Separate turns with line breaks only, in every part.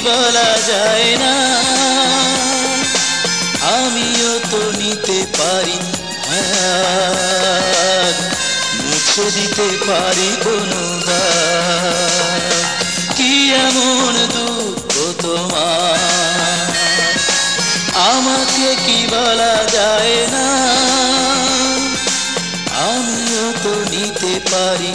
বলা যায় না, আমিও তো নিতে পারি ভাগ, মুছে দিতে পারি কোনো দাগ। কি এমন দুঃখ তোমার, আমাকে কি বলা যায় না, আমিও তো নিতে পারি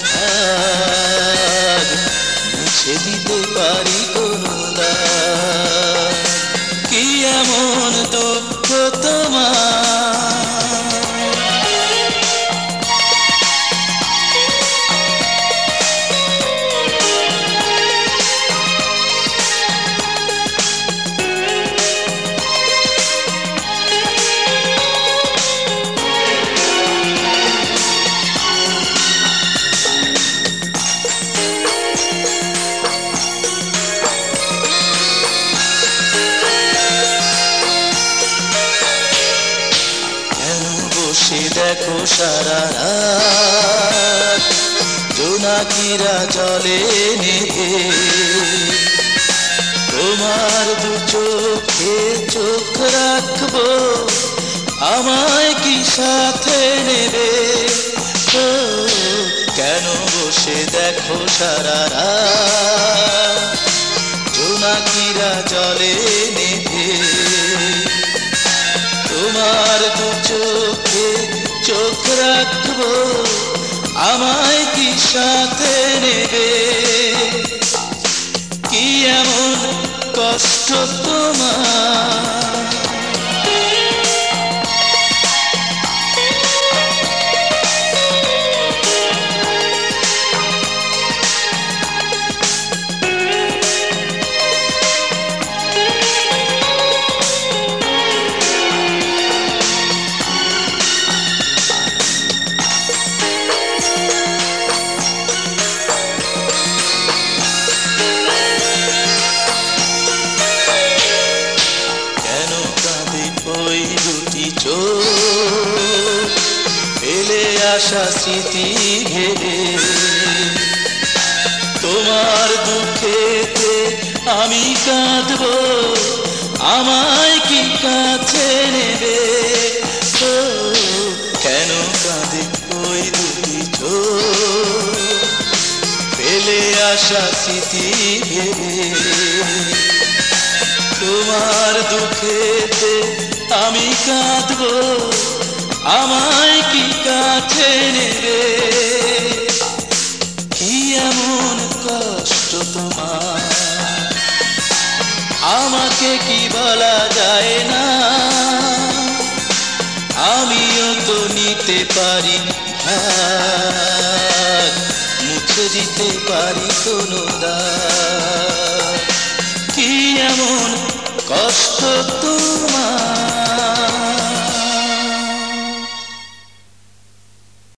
ভাগ, মুছে দিতে পারি কোনো দাগ। কি এমন দুঃখ তোমার। দেখো সারা রাত জোনাকিরা জলে নেভে, তোমার দু চোখে চোখ রাখবো, আমায় কি সাথে নেবে। ও কেন বসে দেখো সারা রাত জোনাকিরা জলে নেভে, তোমার দু চোখে চোখ রাখবো, আমায় কি সাথে নেবে। কি এমন কষ্ট তোমার, ফেলে আসা স্মৃতি ঘেরে, তোমার দুঃখেতে আমি কাঁদবো, আমায় কি কাছে নেবে। ও কেন কাঁদে ওই দুটি চোখ, ফেলে আসা স্মৃতি ঘেরে, তোমার দুঃখেতে আমি কাঁদবো, আমায় কি কাছে নেবে। কি এমন কষ্ট তোমার, আমাকে কি বলা যায় না, আমিও তো নিতে পারি ভাগ, মুছে দিতে পারি কোনো দাগ। কি এমন